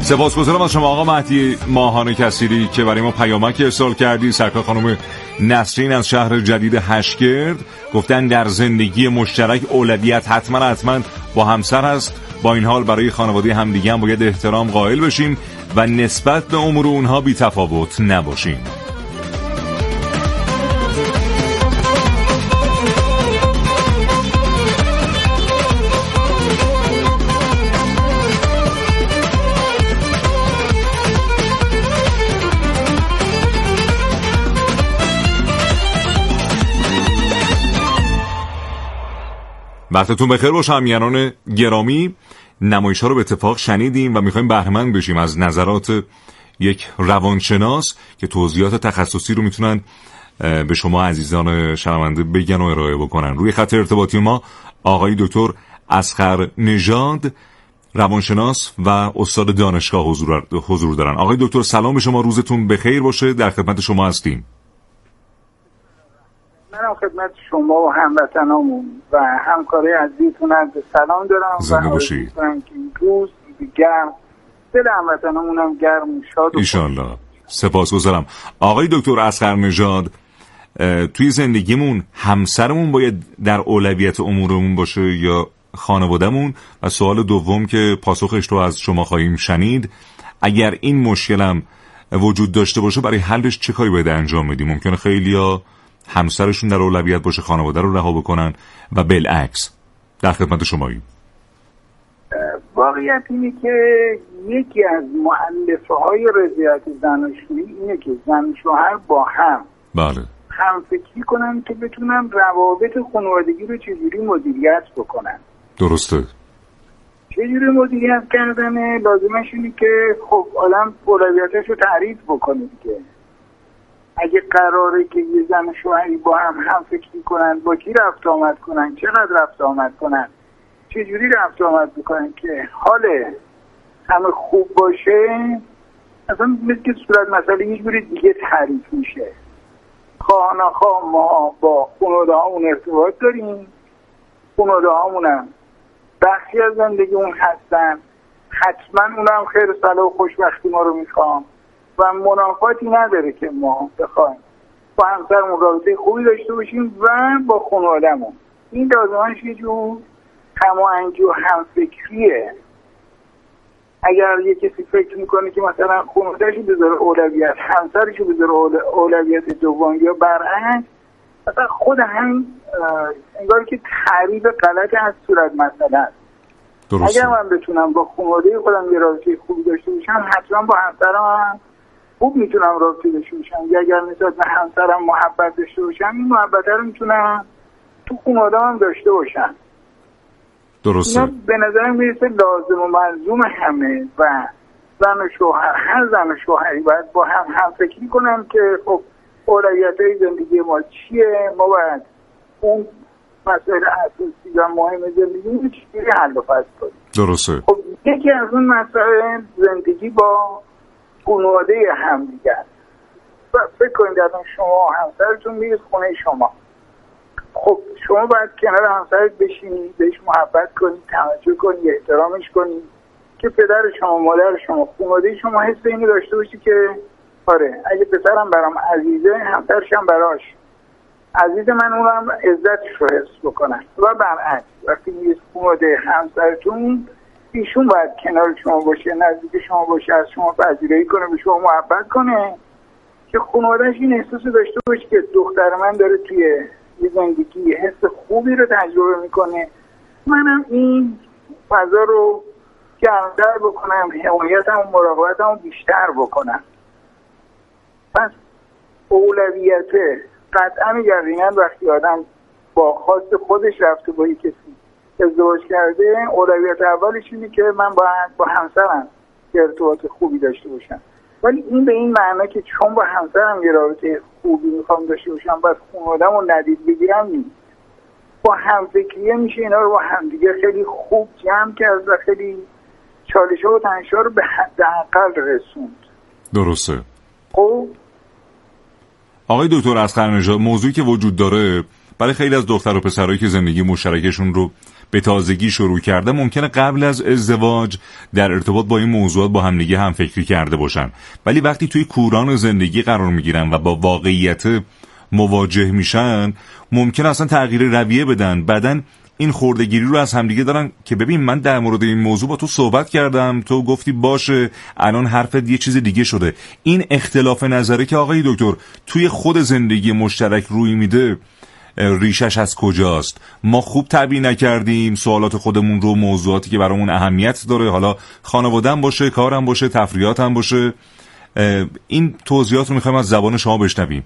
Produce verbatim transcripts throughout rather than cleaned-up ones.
سپاسگزارم از شما آقا مهدی ماهان کثیری که برای ما پیامک ارسال کردی. سرکار خانم نسرین از شهر جدید هشگرد گفتن در زندگی مشترک اولویت حتما حتما با همسر هست، با این حال برای خانواده همدیگه هم باید احترام قائل بشیم و نسبت به امور اونها بی تفاوت نباشیم. وقتتون بخیر باشه همیهنان گرامی. نمایش‌ها رو به اتفاق شنیدیم و می‌خوایم بهره‌مند بشیم از نظرات یک روانشناس که توضیحات تخصصی رو میتونن به شما عزیزان شنونده بگن و ارائه بکنن. روی خط ارتباطی ما آقای دکتر اصغر نژاد روانشناس و استاد دانشگاه حضور حضور دارن. آقای دکتر سلام به شما، روزتون بخیر باشه، در خدمت شما هستیم. من خدمت شما و هموطنامون و همکارای عزیزتون عرض سلام دارم زنده باشید. و که این روز گرم دل هموطنامون هم گرم و شاد و ایشالله. سپاسگزارم. آقای دکتر اصغر نژاد، توی زندگیمون همسرمون باید در اولویت امورمون باشه یا خانوادهمون؟ و سوال دوم که پاسخش رو از شما خواهیم شنید، اگر این مشکلم وجود داشته باشه برای حلش چه کاری باید انجام بدیم؟ ممکنه خیلیا همسرشون در اولویت باشه، خانواده رو رها بکنن و بالعکس. در خدمت شماییم. واقعیت اینه که یکی از مؤلفه های رضایت زناشویی اینه که زن و شوهر با هم بله هم فکری کنن که بتونن روابط خانوادگی رو چجوری مدیریت بکنن. درسته. چجوری مدیریت کردنه لازمش اینه که خب آدم اولویتش رو تعریف بکنه که اگه قراره که یه زن و شوهری با هم هم فکری کنن، با کی رفت آمد کنن، چقدر رفت آمد کنن، چجوری رفت آمد بکنن که حال همه خوب باشه، اصلا مثل که صورت مسئله یه جوری دیگه تعریف میشه. خواه نخواه ما با خانواده هامون ارتباط داریم، خانواده هامونم بخشی از زندگیمون هستن، حتما اونم خیر صلاح و خوشبختی ما رو میخوام و منافاتی نداره که ما بخوایم با همسرمون رابطه خوبی داشته باشیم و با خانواده‌مون. این لازمش یه جور هماهنگی و همفکریه. اگر یه کسی فکر میکنه که مثلا خانواده‌شو بذاره اولویت، همسرشو بذاره اولویت دوم یا برعکس، مثلا خود هم انگار که تعریف غلط از صورت مسئله است. اگر من بتونم با خانواده خودم یه رابطه خوبی داشته باشم، حتما با همسرم خوب میتونم رابطه داشته باشم. یا اگر نسبت به همسرم محبت داشته باشم، این محبت رو میتونم تو خانواده هم داشته باشم. درسته. اینا به نظرم میرسه لازم و ملزوم همه و زن و شوهر، هر زن و شوهری باید با هم هم فکری کنم که خب اولویت‌های زندگی ما چیه، ما باید اون مسائل اساسی و مهم زندگی رو چجوری حل و فصل کنیم. درسته. خب یکی از اون مسائل زندگی با خانواده هم دیگه است. فکر کنید الان شما همسرتون میرید خونه شما، خب شما باید کنار همسرت بشینید، بهش محبت کنید، توجه کنید، احترامش کنید که پدر شما، مادر شما، خانواده شما حس اینو داشته باشی که آره اگه پسرم برام عزیزه، همسرشم براش عزیز، من اونم عزتش رو حس بکنم. و برعکس وقتی میرید خانواده همسرتون، ایشون باید کنار شما باشه، نزدیک شما باشه، از شما پذیرایی کنه، به شما محبت کنه که خانواده‌اش این احساس داشته باشه که دختر من داره توی یه زندگی حس خوبی رو تجربه میکنه، منم این فضا رو گرمتر بکنم، حمایتم و مراقبتم بیشتر بکنم. پس اولویت قطعا یقینا وقتی آدم با خواست خودش رفته با یک کسی ازدواج کرده، اولویت اولش اینه که من باید با همسرم ارتباط خوبی داشته باشم. ولی این به این معنی که چون با همسرم یه رابطه خوبی میخوام داشته باشم بس خانواده‌مو ندید بگیرم نیست. با همفکریه میشه اینا رو با همدیگه خیلی خوب جمع کرد و خیلی چالش‌ها و تنش‌ها رو به حداقل رسوند. درسته. خب آقای دکتر اصغر نژاد، موضوعی که وجود داره برای خیلی از دختر و پسرایی که زندگی مشترکشون رو به تازگی شروع کرده ممکنه قبل از ازدواج در ارتباط با این موضوعات با همدیگه هم فکری کرده باشن، ولی وقتی توی کوران زندگی قرار میگیرن و با واقعیت مواجه میشن ممکنه اصلا تغییر رویه بدن. بعدن این خورده‌گیری رو از همدیگه دارن که ببین من در مورد این موضوع با تو صحبت کردم، تو گفتی باشه، الان حرفت یه چیز دیگه شده. این اختلاف نظره که آقای دکتر توی خود زندگی مشترک روی میده ریشش از کجاست؟ ما خوب تعبیه نکردیم سوالات خودمون رو، موضوعاتی که برامون اهمیت داره، حالا خانواده‌ام باشه، کارم باشه، تفریحاتم باشه. این توضیحات رو میخوایم از زبان شما بشنویم.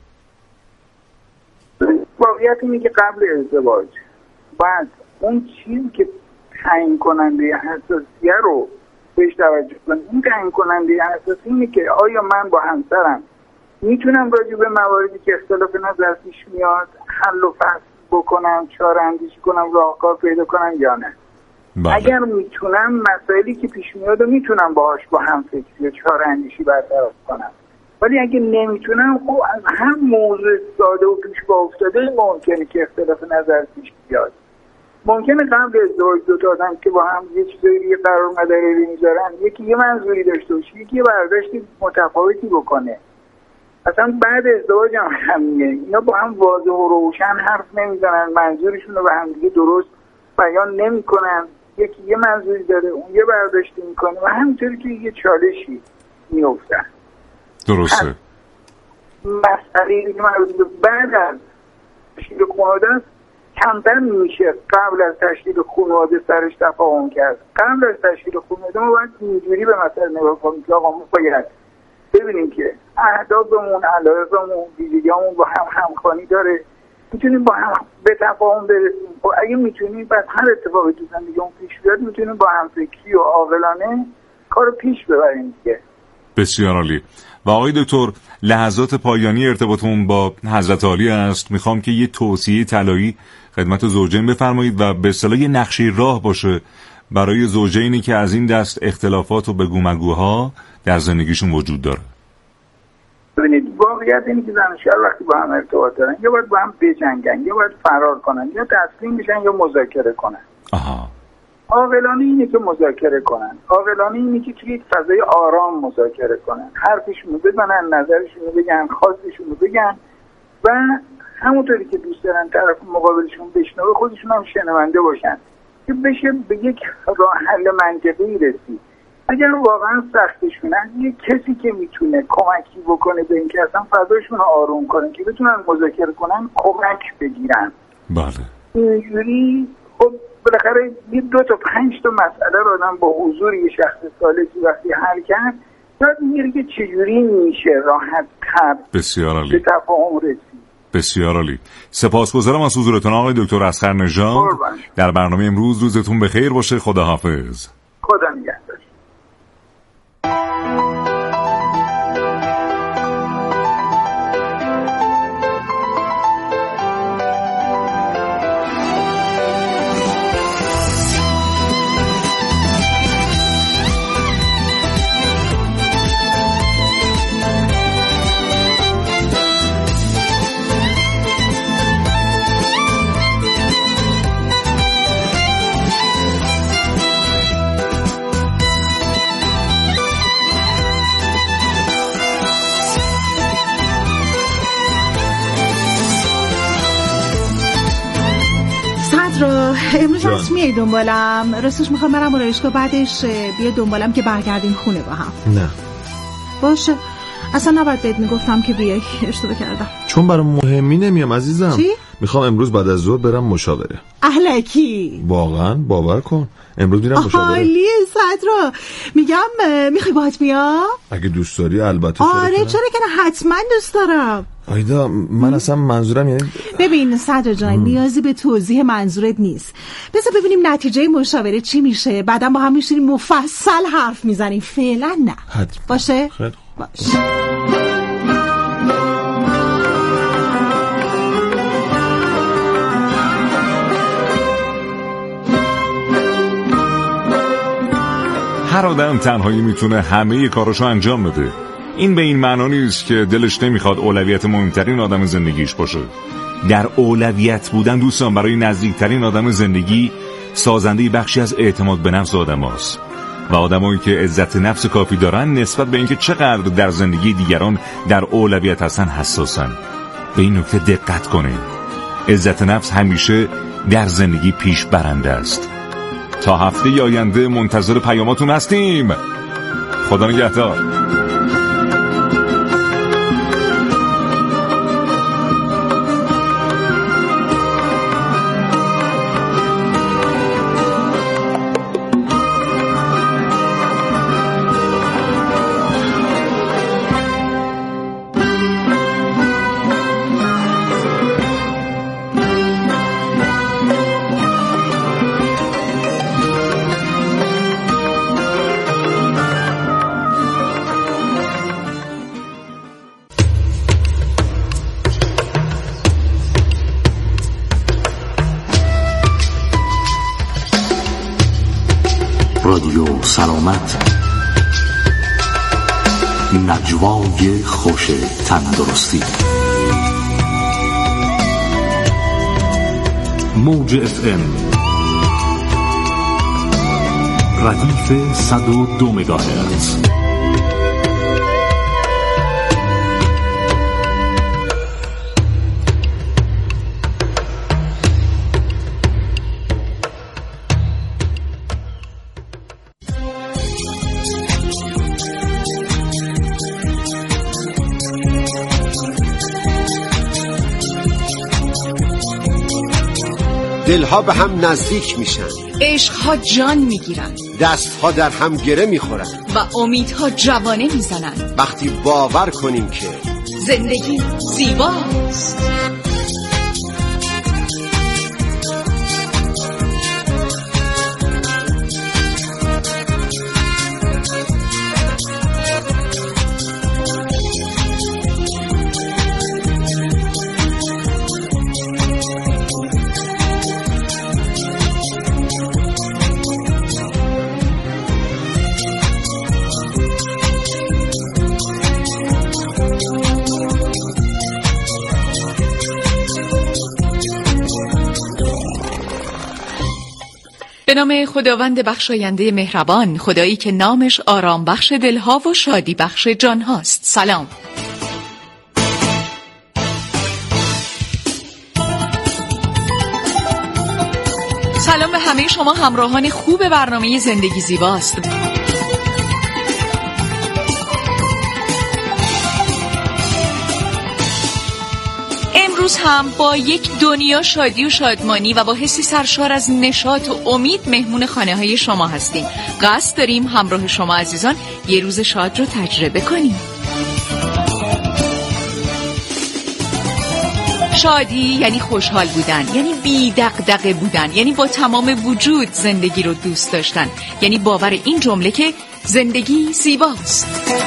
واقعیت اینه که قبل ازدواج بعد اون چیزی که تعیین کننده حساسیه رو بهش توجه کنیم. این تعیین کننده حساسی اینه که آیا من با همسرم میتونم راجع به مواردی که اختلاف نظر پیش میاد حل و فصل بکنم، چاره اندیشی کنم، راهکار پیدا کنم یا نه. بله. اگر میتونم مسائلی که پیش میاد و میتونم باهاش با هم فکری و چاره اندیشی برطرف کنم، ولی اگه نمیتونم خب از هم موضوع ساده و پیش با افتاده ممکنه که اختلاف نظر پیش بیاد. ممکنه قبل ازدواج دو تا آدم که با هم یه چیزایی قرار مداری میذارن یکی یه منظوری داشته باشه، یکی یه برداشتی متفاوتی بکنه. اصلا بعد ازدواج هم همینه، اینا با هم واضح و روشن حرف نمیزنن، منظورشون رو به هم دیگه درست بیان نمیکنن، یکی یه منظوری داره اون یه برداشتی میکنه و همینطوری که یه چالشی میافتن. درسته. مسئله که مربوط به بعد از تشکیل خانواده است کمتر میشه قبل از تشکیل خانواده سرش تفاهم کرد. قبل از تشکیل خانواده ما باید اینجوری به مسئله نگاه کنیم که آقا ما باید ببینیم که اهدافمون، علایقمون، ویژگیامون با هم همخوانی داره، میتونیم با هم به تفاهم برسیم. خب اگه میتونیم بعد هر اتفاقی تو زندگیمون پیش بیاد میتونیم با هم فکری و عاقلانه کارو پیش ببریم دیگه. بسیار عالی. و آقای دکتر لحظات پایانی ارتباطمون با حضرت عالی است. میخوام که یه توصیه طلایی خدمت زوجین بفرمایید و به اصطلاح یه نقشه راه باشه برای زوجینی که از این دست اختلافات و بگومگوها در زندگیشون وجود داره. ببینید واقعیت اینه که زن و شوهر وقتی با هم ارتباط دارن یا باید با هم بجنگن یا باید فرار کنن یا تسلیم بشن یا مذاکره کنن. آها. عاقلانه اینه که مذاکره کنن. عاقلانه اینه که توی یک فضای آرام مذاکره کنن. حرفشون رو بزنن، نظرشون رو بگن، خواستشون رو بگن و همونطوری که دوست دارن طرف مقابلشون بشنوه خودشون هم شنونده باشن که بشه به یک راه حل منطقی رسید. اگر واقعا سختشون هست یک کسی که میتونه کمکی بکنه به اینکه اصلا فضاشون رو آروم کنن که بتونن مذاکره کنن کمک بگیرن. بله. اینجوری خب بالاخره یه دو تا پنج تا مسئله رو آدم با حضور یه شخص سالسی وقتی حل کرد یاد میگیره که چجوری میشه راحت تر بسیار عالی به تفاهم رسید. بسیار عالی. سپاسگزارم از حضورتون آقای دکتر اصغر نژاد در برنامه امروز. روزتون بخیر باشه. خداحافظ. خدا نگهدار. امروز هست میای دنبالم؟ راستش میخوام برم آرایشگاه بعدش بیا دنبالم که برگردیم خونه با هم. نه باشه اصلا نباید بهت میگفتم که بیای، اشتباه کردم. چون برام مهمی نمیام عزیزم. چی؟ میخوام امروز بعد از ظهر برم مشاوره. اهلکی واقعا باور کن امروز میرم مشاوره. عالیه صدرا. میگم میخوای باهات بیام؟ اگه دوست داری البته. آره چرا که نه حتما دوست دارم. آیدا من اصلا منظورم یعنی ببین صدرا جان نیازی به توضیح منظورت نیست. بذار ببینیم نتیجه مشاوره چی میشه، بعدا با هم میشینیم مفصل حرف میزنیم. فعلا نه حتما. باشه؟ خیلی باشه. هر آدم تنهایی میتونه همه کاراشو انجام بده. این به این معنا نیست که دلش نمیخواد اولویت مهمترین آدم زندگیش باشه. در اولویت بودن دوستان برای نزدیکترین آدم زندگی سازنده بخشی از اعتماد به نفس آدم هاست و آدمایی که عزت نفس کافی دارن نسبت به اینکه چقدر در زندگی دیگران در اولویت هستن حساسن. به این نکته دقت کنید. عزت نفس همیشه در زندگی پیش برنده است. تا هفته آینده منتظر پیاماتون هستیم. خدا نگهدار. رادیو سلامت، نجوای خوش تندرستی. موج اف ام ردیف صد و دو مگاهرتز. دلها به هم نزدیک میشن، عشقها جان میگیرن، دستها در هم گره میخورن و امیدها جوانه میزنن وقتی باور کنیم که زندگی زیباست. به نام خداوند بخشاینده مهربان، خدایی که نامش آرام بخش دلها و شادی بخش جان هاست. سلام. سلام به همه شما همراهان خوب برنامه زندگی زیباست. امروز هم با یک دنیا شادی و شادمانی و با حسی سرشار از نشاط و امید مهمون خانه های شما هستیم. قصد داریم همراه شما عزیزان یه روز شاد رو تجربه کنیم. شادی یعنی خوشحال بودن، یعنی بی دغدغه بودن، یعنی با تمام وجود زندگی رو دوست داشتن، یعنی باور این جمله که زندگی زیباست.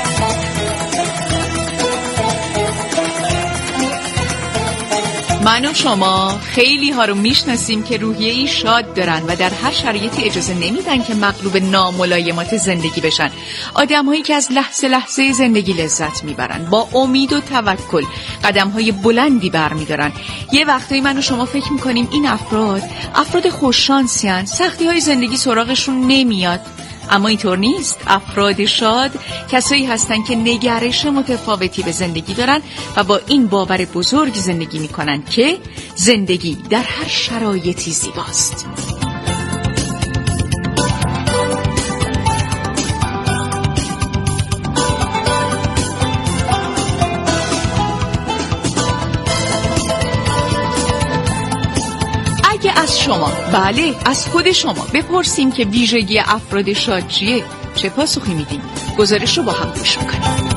من و شما خیلی ها رو میشناسیم که روحیه‌ای شاد دارن و در هر شرایطی اجازه نمیدن که مغلوب ناملایمات زندگی بشن. آدم‌هایی که از لحظه لحظه زندگی لذت میبرن، با امید و توکل قدم‌های بلندی برمی‌دارن. یه وقتایی من و شما فکر می‌کنیم این افراد افراد خوششانسی ان، سختی‌های زندگی سراغشون نمیاد. اما اینطور نیست. افراد شاد کسایی هستن که نگرش متفاوتی به زندگی دارن و با این باور بزرگ زندگی میکنن که زندگی در هر شرایطی زیباست. از شما، بله از خود شما بپرسیم که ویژگی افراد شاد چیه، چه پاسخی میدین؟ گزارش رو با هم گوش کنیم.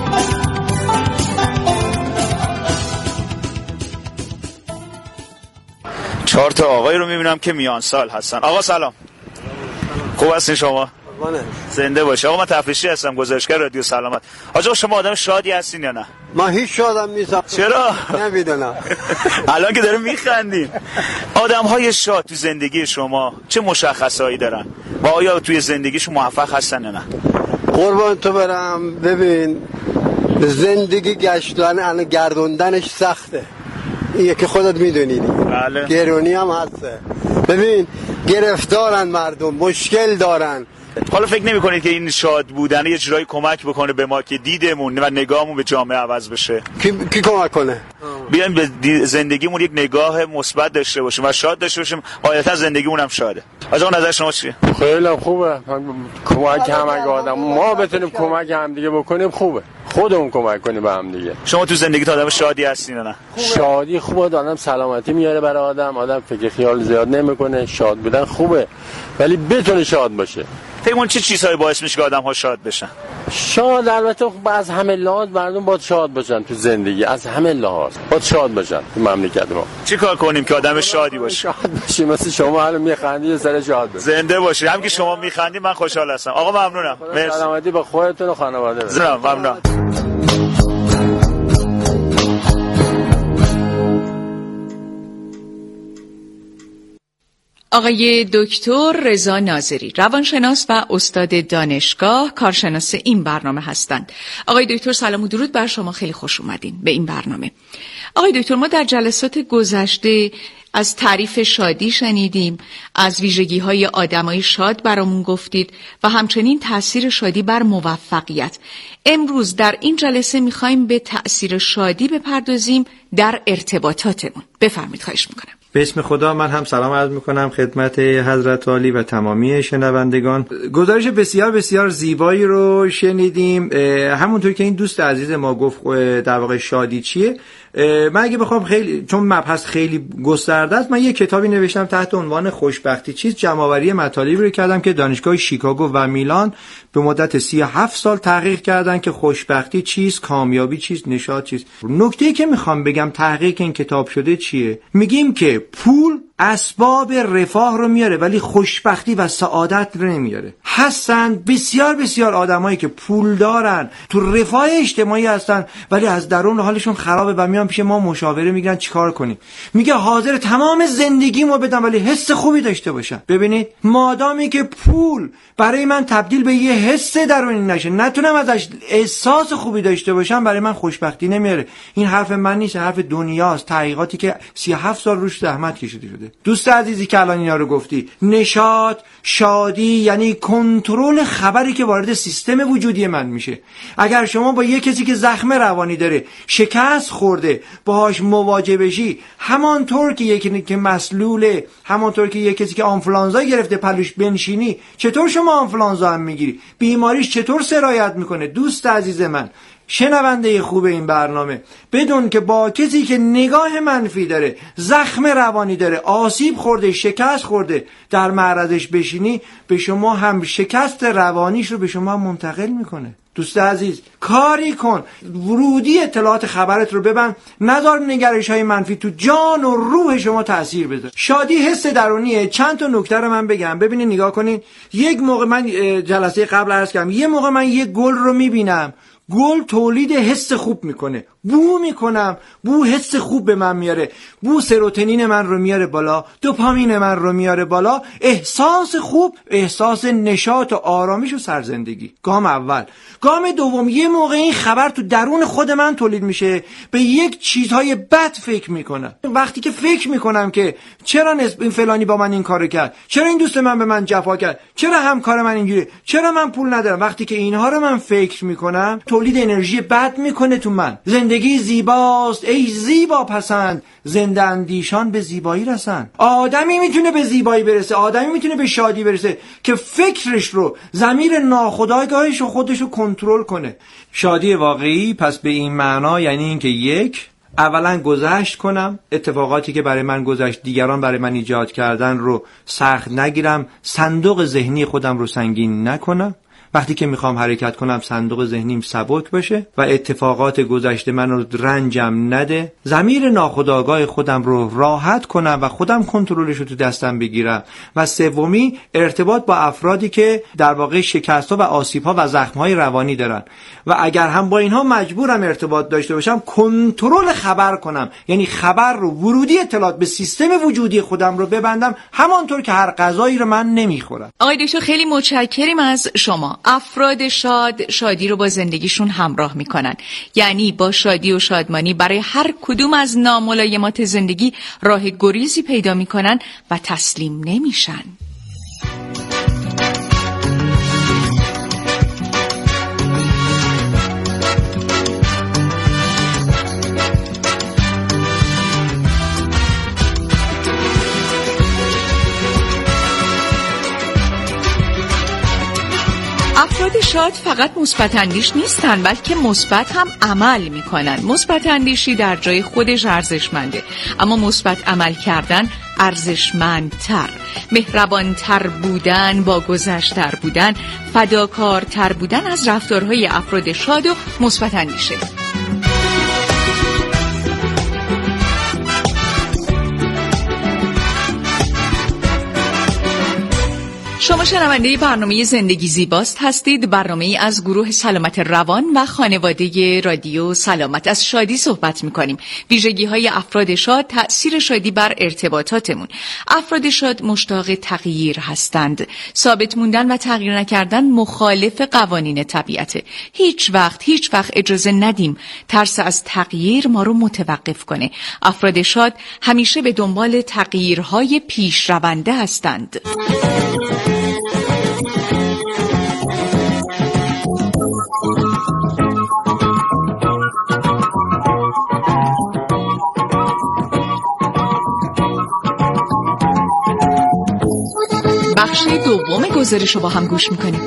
چهار تا آقای رو میبینم که میان سال هستن. آقا سلام. خوب هستین شما؟ زنده باشه. آقا من تفریشی هستم، گزارشگر رادیو سلامت. آقا شما آدم شادی هستین یا نه؟ ما هیچ شادم نیستم. چرا؟ نمیدونم. الان که داره میخندین. آدم‌های شاد تو زندگی شما چه مشخصایی دارن؟ و آیا توی زندگیشون موفق هستن یا نه؟ قربان تو برم. ببین زندگی گشتن الان گردوندنش سخته. اینه که خودت میدونی. بله. گرونی هم هسته. ببین گرفتارن مردم، مشکل دارن. حالا فکر نمی کنید که این شاد بودن یه جورایی کمک بکنه به ما که دیدمون و نگاهمون به جامعه عوض بشه؟ کی, کی کمک کنه؟ بیایم به زندگیمون یک نگاه مثبت داشته باشیم و شاد داشته باشیم. غایتا زندگیمون هم شاده. آقا نظر شما چیه؟ خیلی خوبه. کمک هم اگه آدم ما بتونیم کمک هم دیگه بکنیم خوبه. خودمون کمک کنیم به هم دیگه. شما تو زندگیت آدم شادی هستین نه؟ خوبه. شادی خوبه، آدم سلامتی میاره برای آدم، آدم فکر خیال زیاد نمیکنه. شاد بودن خوبه ولی بتونه شاد باشه. فکر چه چیزهایی باعث میشه که آدم‌ها شاد بشن؟ شاد البته خب از همه لحاظ مردم باید شاد باشن تو زندگی، از همه لحاظ باید شاد باشن تو مملکت ما. چی کار کنیم که آدم شادی باشه؟ شاد باشی مثل شما الان میخندی یه سر شاد باشی. زنده باشی. هم که شما میخندی من خوشحال هستم. آقا ممنونم. مرسی. سلامتی به خودتون و خانواده. زنم ممنون. آقای دکتر رضا ناظری، روانشناس و استاد دانشگاه، کارشناس این برنامه هستند. آقای دکتر سلام و درود بر شما، خیلی خوش اومدین به این برنامه. آقای دکتر ما در جلسات گذشته از تعریف شادی شنیدیم، از ویژگی‌های آدمای شاد برامون گفتید و همچنین تأثیر شادی بر موفقیت. امروز در این جلسه می‌خوایم به تأثیر شادی بپردازیم در ارتباطاتمون. بفرمایید، خواهش می‌کنم. به اسم خدا من هم سلام عرض میکنم خدمت حضرت عالی و تمامی شنوندگان. گزارش بسیار بسیار زیبایی رو شنیدیم. همونطور که این دوست عزیز ما گفت در واقع شادی چیه، من اگه بخوام خیلی، چون مبحث خیلی گسترده است، من یه کتابی نوشتم تحت عنوان خوشبختی چیست. جمع‌آوری مطالبی رو کردم که دانشگاه شیکاگو و میلان به مدت سی و هفت سال تحقیق کردن که خوشبختی چیست، کامیابی چیست، نشاط چیست. نکته‌ای که میخوام بگم تحقیق این کتاب شده چیه؟ میگیم که پول اسباب رفاه رو میاره ولی خوشبختی و سعادت رو نمیاره. هستن بسیار بسیار آدمایی که پول دارن، تو رفاه اجتماعی هستن ولی از درون حالشون خرابه و میان پیش ما مشاوره میگیرن چیکار کنیم. میگه حاضر تمام زندگیمو بدم ولی حس خوبی داشته باشم. ببینید مادامی که پول برای من تبدیل به یه حس درونی نشه، نتونم ازش احساس خوبی داشته باشم، برای من خوشبختی نمیاره. این حرف من نیست، حرف دنیاست، تحقیقاتی که سی و هفت سال روش زحمت کشیده شده. دوست عزیزی که الان اینا رو گفتی، نشاط، شادی یعنی کنترل خبری که وارد سیستم وجودی من میشه. اگر شما با یه کسی که زخم روانی داره، شکست خورده، باهاش مواجه بشی، همانطور که یکی که مسلوله، همانطور که یه کسی که آنفولانزا گرفته پلوش بنشینی، چطور شما آنفولانزا هم میگیری؟ بیماریش چطور سرایت میکنه؟ دوست عزیز من، شنونده خوب این برنامه، بدون که با کسی که نگاه منفی داره، زخم روانی داره، آسیب خورده، شکست خورده، در معرضش بشینی، به شما هم شکست روانیش رو به شما منتقل میکنه. دوست عزیز کاری کن، ورودی اطلاعات خبرت رو ببند، نذار نگرش های منفی تو جان و روح شما تأثیر بذاره. شادی حس درونیه. چند تا نکته رو من بگم، ببینید نگاه کنین. یک موقع من جلسه قبل عرض کردم، یه موقع من یه گل رو میبینم، گل تولید حس خوب میکنه، بو میکنم، بو حس خوب به من میاره، بو سروتونین من رو میاره بالا، دوپامین من رو میاره بالا، احساس خوب، احساس نشاط و آرامش و سرزندگی. گام اول. گام دوم، یه موقع این خبر تو درون خود من تولید میشه، به یک چیزهای بد فکر میکنم. وقتی که فکر میکنم که چرا نسب این فلانی با من این کارو کرد، چرا این دوست من به من جفا کرد، چرا همکار من اینجوری، چرا من پول ندارم، وقتی که اینها رو من فکر میکنم، تولید انرژی بد میکنه تو من. زندگی زیباست ای زیبا پسند، زنده اندیشان به زیبایی رسن. آدمی میتونه به زیبایی برسه، آدمی میتونه به شادی برسه که فکرش رو، ضمیر ناخودآگاهش رو، خودش رو کنترل کنه. شادی واقعی پس به این معنا یعنی این که یک، اولا گذشت کنم، اتفاقاتی که برای من گذشت دیگران برای من ایجاد کردن رو سخت نگیرم، صندوق ذهنی خودم رو سنگین نکنم. وقتی که میخوام حرکت کنم صندوق ذهنیم سبک باشه و اتفاقات گذشته من رو رنجم نده. ضمیر ناخودآگاه خودم رو راحت کنم و خودم کنترلش رو تو دستم بگیرم. و سومی، ارتباط با افرادی که در واقع شکست‌ها و آسیب‌ها و زخم‌های روانی دارن و اگر هم با اینها مجبورم ارتباط داشته باشم، کنترل خبر کنم، یعنی خبر رو، ورودی اطلاعات به سیستم وجودی خودم رو ببندم، همانطور که هر غذایی رو من نمیخورم. آقای دکتر خیلی متشکریم از شما. افراد شاد شادی رو با زندگیشون همراه میکنن، یعنی با شادی و شادمانی برای هر کدوم از ناملایمات زندگی راه گریزی پیدا میکنن و تسلیم نمیشن. افراد شاد فقط مثبت اندیش نیستن، بلکه مثبت هم عمل میکنن. مثبت اندیشی در جای خودش ارزشمنده، اما مثبت عمل کردن ارزشمندتر. مهربانتر بودن، با گذشتر بودن، فداکارتر بودن از رفتارهای افراد شاد و مثبت اندیشه. شما شنونده برنامه زندگی زیباست هستید، برنامه‌ای از گروه سلامت روان و خانواده رادیو سلامت. از شادی صحبت می‌کنیم، ویژگی‌های افراد شاد، تأثیر شادی بر ارتباطاتمون. افراد شاد مشتاق تغییر هستند. ثابت موندن و تغییر نکردن مخالف قوانین طبیعته. هیچ وقت هیچ وقت اجازه ندیم ترس از تغییر ما رو متوقف کنه. افراد شاد همیشه به دنبال تغییرهای پیشرونده هستند. بخش دوم گزارش رو با هم گوش میکنیم.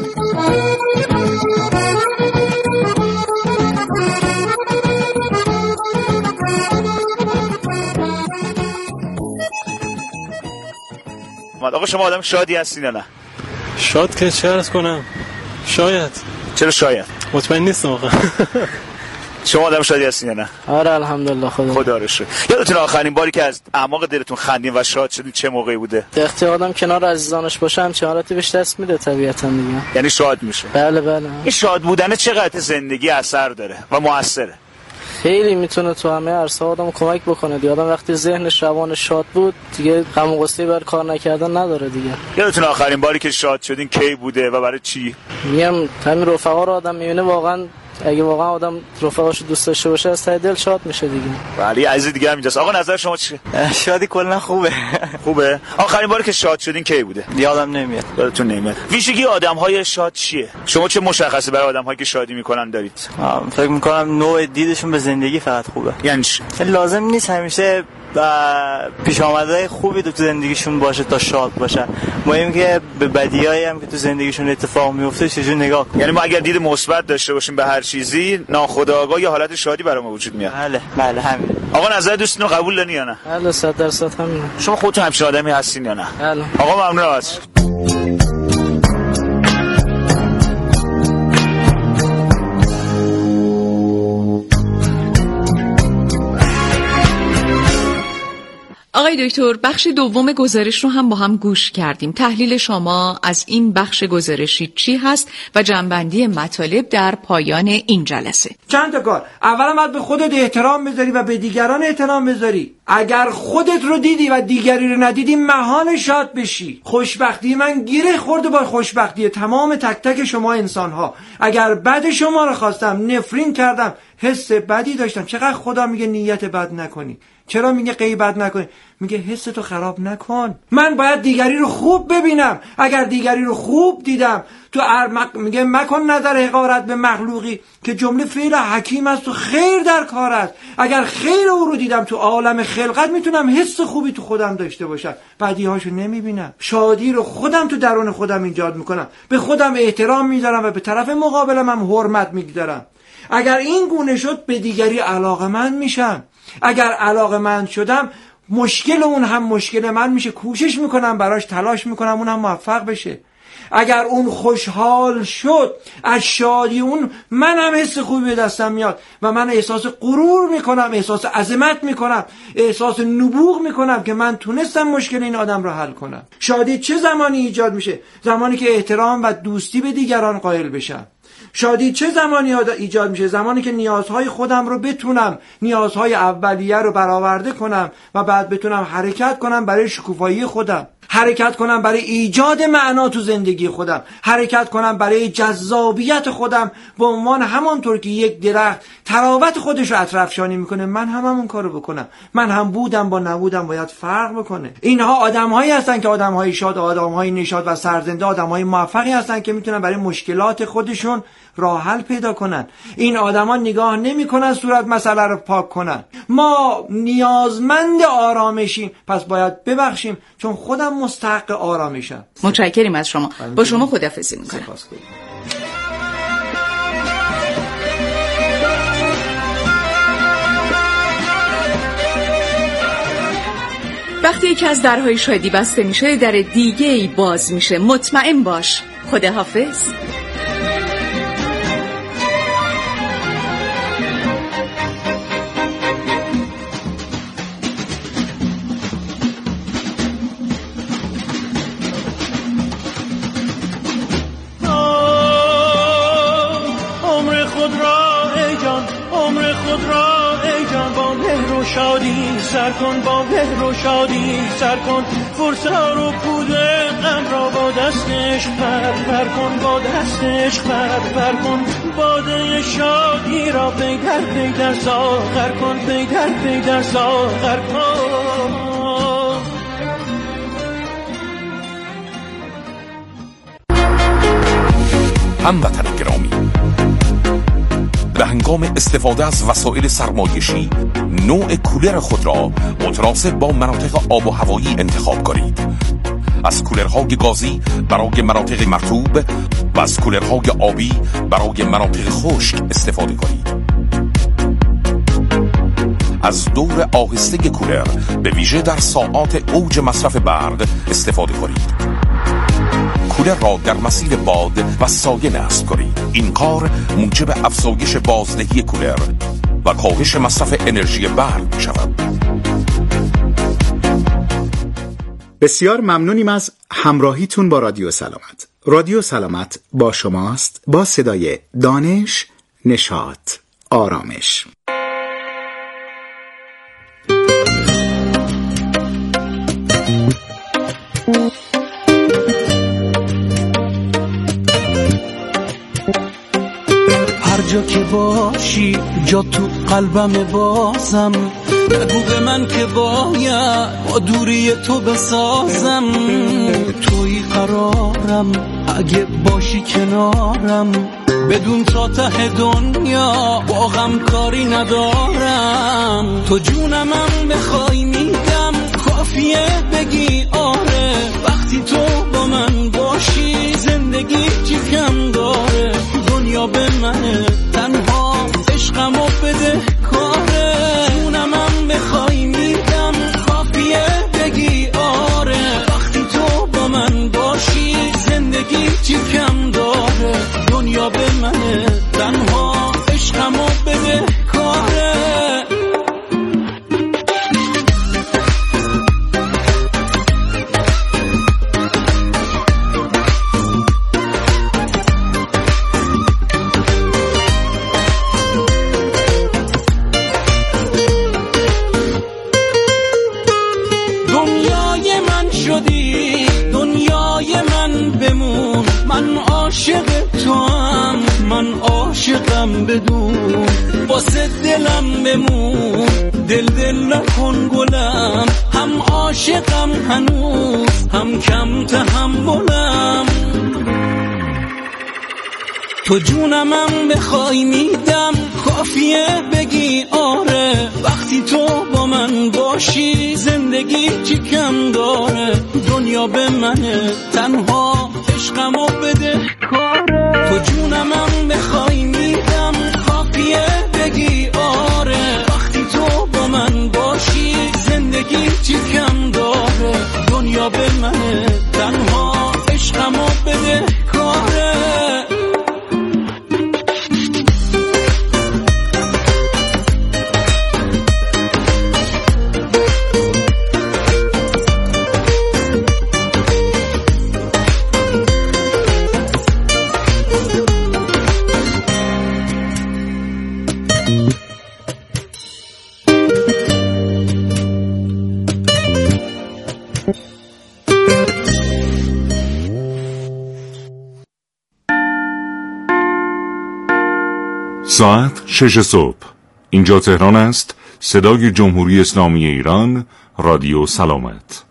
آقا شما آدم شادی هستین یا نه؟ شاد که چه عرض کنم؟ شاید. چرا شاید؟ مطمئن نیستم آقا. شما آدم شادی هستین یا نه؟ آره الحمدلله خدا. خدا رو شکر. یادتون آخرین باری که از اعماق دلتون خندین و شاد شدین چه موقعی بوده؟ وقتی آدم کنار عزیزانش باشه همچین حالتی بهش دست میده طبیعتا دیگه. یعنی شاد میشه. بله بله. این شاد بودن چقدر زندگی اثر داره و موثره؟ خیلی میتونه تو همه عرصه آدم کمک بکنه دیگه. آدم وقتی ذهنش روان شاد بود دیگه غم و غصه بر کار نکردن نداره دیگه. یادتون آخرین باری که شاد شدین کی بوده و برای چی؟ میگم همین رفقا رو آدم میبینه، واقعا اگه واقعا آدم رفقاشو دوست داشته باشه از ته دل شاد میشه دیگه. ولی عزیز دیگه همینجاست. آقا نظر شما چیه؟ شادی کلا خوبه. خوبه؟ آخرین باری که شاد شدین کی بوده؟ یادم نمیاد. یادتون نمیاد. ویژگی آدم‌های شاد چیه؟ شما چه مشخصه برای آدم‌هایی که شادی میکنن دارید؟ فکر میکنم نوع دیدشون به زندگی فقط خوبه. یعنی چی؟ لازم نیست همیشه پیش آمدهای خوبی تو زندگیشون باشه تا شاد باشن. مهم که به بدیایی هم که تو زندگیشون اتفاق میفته چجوری نگاه کنیم. یعنی ما اگر دید مثبت داشته باشیم به هر چیزی، ناخودآگاه یه حالت شادی برای ما وجود میاد. بله بله همین. آقا نظر دوستتون رو قبول دارین یا نه؟ بله صد درصد همین. شما خودتون همچین آدمی هستین یا نه؟ بله. آقا ممنون از آقای دکتر، بخش دوم گزارش رو هم با هم گوش کردیم. تحلیل شما از این بخش گزارشی چی هست و جنبندی مطالب در پایان این جلسه؟ چند تا کار. اولا باید به خودت احترام بذاری و به دیگران احترام بذاری. اگر خودت رو دیدی و دیگری رو ندیدی محال شاد بشی. خوشبختی من گیره خورده با خوشبختی تمام تک تک شما انسان ها. اگر بد شما رو خواستم، نفرین کردم، حس بدی داشتم، چقدر خدا میگه نیت بد نکنی. چرا میگه غیبت نکنی؟ میگه حس تو خراب نکن. من باید دیگری رو خوب ببینم. اگر دیگری رو خوب دیدم تو ارمق میگه مکن نظر حقارت به مخلوقی که جمله فعل حکیم است و خیر در کار است. اگر خیر او رو دیدم تو عالم خلقت میتونم حس خوبی تو خودم داشته باشم. بدیهاشو نمیبینم. شادی رو خودم تو درون خودم ایجاد میکنم. به خودم احترام میذارم و به طرف مقابلم هم حرمت میگذارم. اگر این گونه شد به دیگری علاقه‌مند میشم. اگر علاقه‌مند شدم مشکل اون هم مشکل من میشه. کوشش میکنم براش، تلاش میکنم اون هم موفق بشه. اگر اون خوشحال شد از شادی اون، من هم حس خوبی به دستم میاد و من احساس غرور میکنم، احساس عظمت میکنم، احساس نبوغ میکنم که من تونستم مشکل این آدم رو حل کنم. شادی چه زمانی ایجاد میشه؟ زمانی که احترام و دوستی به دیگران قائل بشم. شادی چه زمانی ایجاد میشه؟ زمانی که نیازهای خودم رو بتونم، نیازهای اولیه رو برآورده کنم و بعد بتونم حرکت کنم برای شکوفایی خودم. حرکت کنم برای ایجاد معنا تو زندگی خودم، حرکت کنم برای جذابیت خودم به عنوان همانطور که یک درخت تراوت خودش رو اطرافشانی میکنه، من هم همون کارو بکنم. من هم بودم با نبودم باید فرق بکنه. اینها آدم‌هایی هستن که آدم‌های شاد، آدم‌های نشاط و سرزنده، آدم‌های موفقی هستن که میتونن برای مشکلات خودشون راه حل پیدا کنن. این آدما نگاه نمی‌کنن صورت مسئله رو پاک کنن. ما نیازمند آرامشیم، پس باید ببخشیم چون خودم مستحق آرامشم. متشکریم از شما. با شما خداحافظی می‌کنم. وقتی یکی از درهای شادی بسته میشه، در دیگه ای باز میشه. مطمئن باش. خداحافظ. سر کن با مهر و شادی سر کن، فرصا رو پوده غم را با دستش پر پر کن، با دستش پر پر کن، باده شادی را پی در پی در ساغر کن، پی در پی در ساغر کن. هموطن گرامی، به هنگام استفاده از وسایل سرمایشی نوع کولر خود را متناسب با مناطق آب و هوایی انتخاب کنید. از کولرهای گازی برای مناطق مرطوب و از کولرهای آبی برای مناطق خشک استفاده کنید. از دور آهسته کولر به ویژه در ساعات اوج مصرف برق استفاده کنید. کولر را در مسیر باد و سایه نصب کنید. این کار موجب افزایش بازدهی کولر و کاهش مصرف انرژی برق می شود. بسیار ممنونیم از همراهیتون با رادیو سلامت. رادیو سلامت با شماست، با صدای دانش، نشاط، آرامش. هر جا که باشی جا تو قلبم بازم، نگو به من که باید با دوری تو بسازم. توی قرارم اگه باشی کنارم، بدون تا ته دنیا با غم کاری ندارم. تو جونمم بخوای میگم کافیه بگی آره، وقتی تو با من باشی زندگی چی کم داره. دنیا به منه تنها عشقمو بده کاره، جونمم بخوای میگم کافیه بگی آره، وقتی تو با من باشی زندگی چی کم داره. دنیا به منه تنها عشقمو بده کاره. عاشقم بدون واسه دلم بمون، دل دل نکن گلم، هم عاشقم هنوز هم کم تحملم. تو جونمم بخوای میدم کافیه بگی آره، وقتی تو با من باشی زندگی چی کم داره. دنیا به منه تنها عشقمو بده کاره. تو جونمم بخوای میدم کافیه بگی آره، وقتی تو با من باشی زندگی چی کم داره. دنیا به منه تنها عشقمو بده کاره. ساعت شش صبح. اینجا تهران است. صدای جمهوری اسلامی ایران، رادیو سلامت.